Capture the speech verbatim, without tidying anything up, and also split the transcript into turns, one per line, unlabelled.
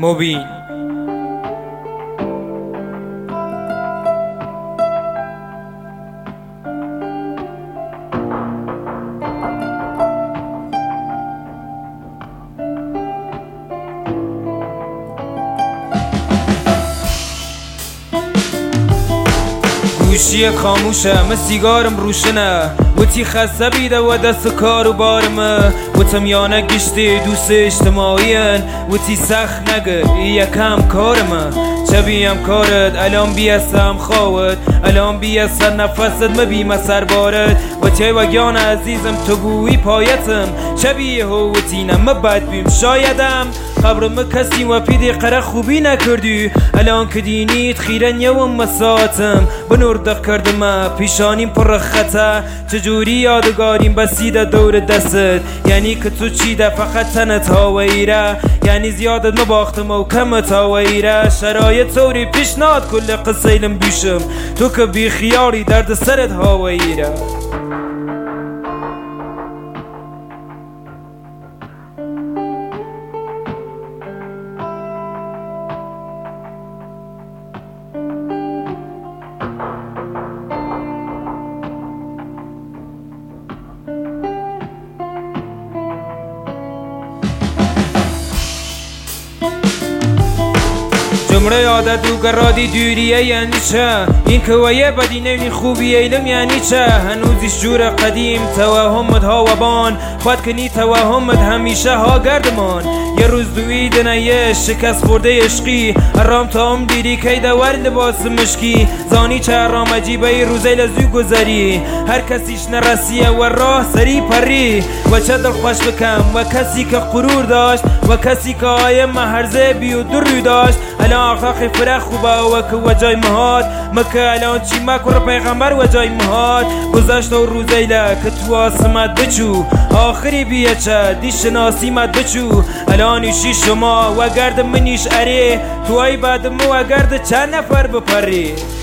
مبین. گوشی خاموشه من سیگارم روشنه و تی خسته بیده و دست کار و بارمه و تم یانه گشته دوست اجتماعیان و تی سخت نگه یکم کارمه چه بیم کارت الان بیستم خواهد الان بیست نفست مبیم سر بارد و تی و گیان عزیزم تو گویی پایتم چه بیه و تینم مبد بیم شایدم قبرم کسی و پیده قره خوبی نکردی الان که دینیت خیرن یوم مساتم بنوردق کردم پیشانیم پر خطه چجوری یادگاریم بسیده دور دستت یعنی که تو چیده فقط تنت هاویره یعنی زیادت نباختم و کمت هاویره شرایط طوری پیشنهاد کل قصیلم بیشم تو که بی خیالی درد سرت هاویره. جمره عادت و گرادی دوریه یعنی چه این که ویه بدی نوی خوبی ایلم یعنی چه هنوزیش جور قدیم توهمت ها و بان خود کنی توهمت همیشه ها گردمان یه روز دوید نیه شکست خورده عشقی ارام تا هم دیری که دور لباس مشکی زانی چه ارام عجیبه ای روزه لزوی گذری هر کسیش نرسیه و راه سری پری و چه دل خوش بکم و کسی که غرور داشت و کسی که آیه محرزه بی و در داشت الان آخاقی فرخ خوبه و که و جای مهاد مکه الان چی مکر پیغمبر و جای مهاد گذاشت و روزیله که تو آسمت بچو آخری بیه چه دی شناسی مت بچو الانیشی شما و گرد منیش اره تو ای بعد مو و گرد چند نفر بپری.